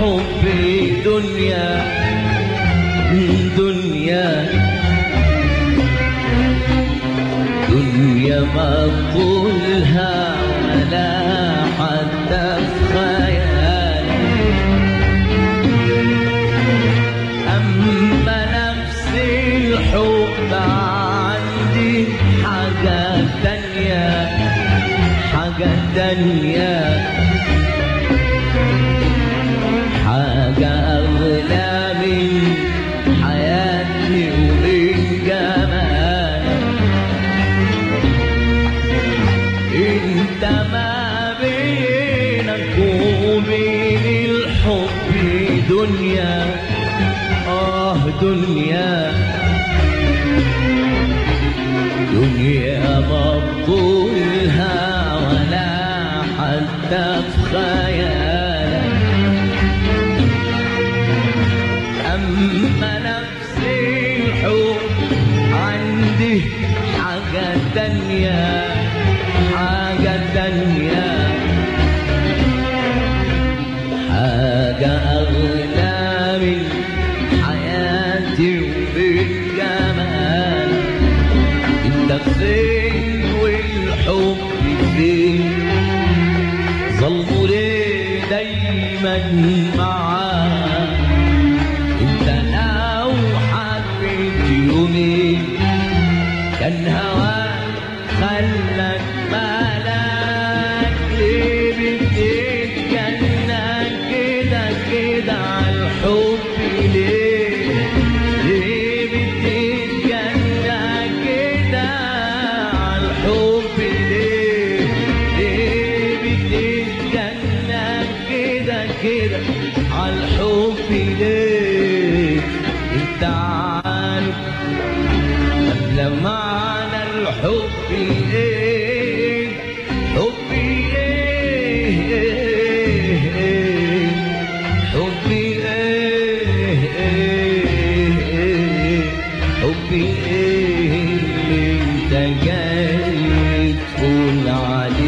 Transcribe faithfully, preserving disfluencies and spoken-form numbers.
الحب دنيا دنيا دنيا ما طولها ولا حتى في خيال. أما نفس الحب عندي حاجة تانية حاجة تانية حاجة أغلى من حياتي ومن جمالك. انت ما بينك وبين الحب دنيا آه دنيا دنيا مبطولها ولا حتى في خيالك. أما نفس الحب عندي حاجة تانية حاجة تانية حاجة أغلى من حياتي ومن جمالك. انت فين والحب فين؟ ظلموا ليه دايما معاك؟ انت لو حبيت يومين كان هواك خلك مالك. ليه بتتجنى كده كده عالحب؟ ليه ليه بتتجنى كده عالحب؟ ليه ليه بتتجنى كده كده عالحب؟ ليه انت عارف قبل معنى الحب ايه؟ حبي ايه؟ حبي ايه؟ حبي ايه اللي انت جاي تقول عليه؟